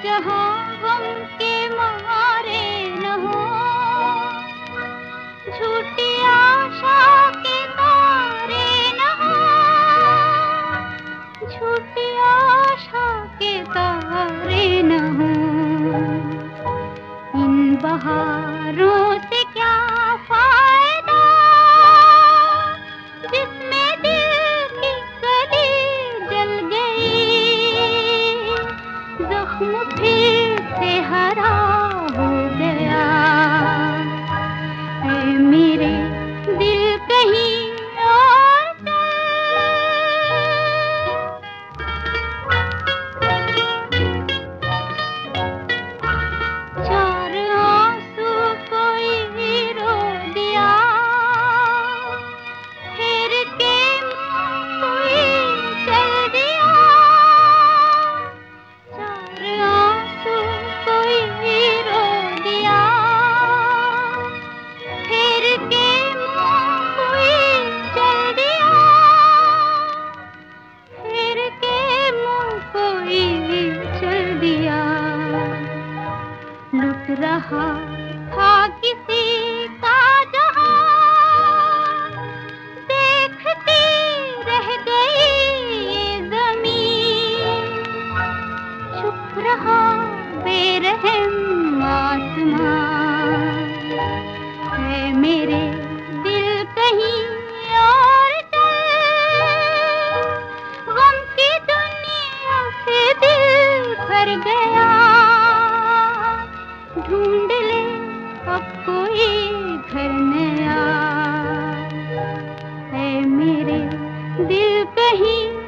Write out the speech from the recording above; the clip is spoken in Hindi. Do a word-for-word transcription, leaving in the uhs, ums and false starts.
जहाँ गम के मारे न हो, झूठी आशा के तारे न हो, झूठी आशा के तारे न हो। इन बहारों से क्या फायदा जिसमें दिल की कली जल गई, जख्म फिर से हरा हो गया। ऐ मेरे दिल कहीं और चार आंसू कोई रो दिया, फिर के मुँह कोई चल दिया। चार आंसू कोई रो दिया, फिर के मुँह कोई चल दिया, फिर के मुँह कोई चल दिया। लुट रहा था किसी का जहां, देखती रह गई ये ज़मीन। चुप रहा बेरहम आसमां, है मेरे दिल कहीं और चल। गम की दुनिया से दिल भर गया, ढूंढ ले अब कोई घर नया। है मेरे दिल कहीं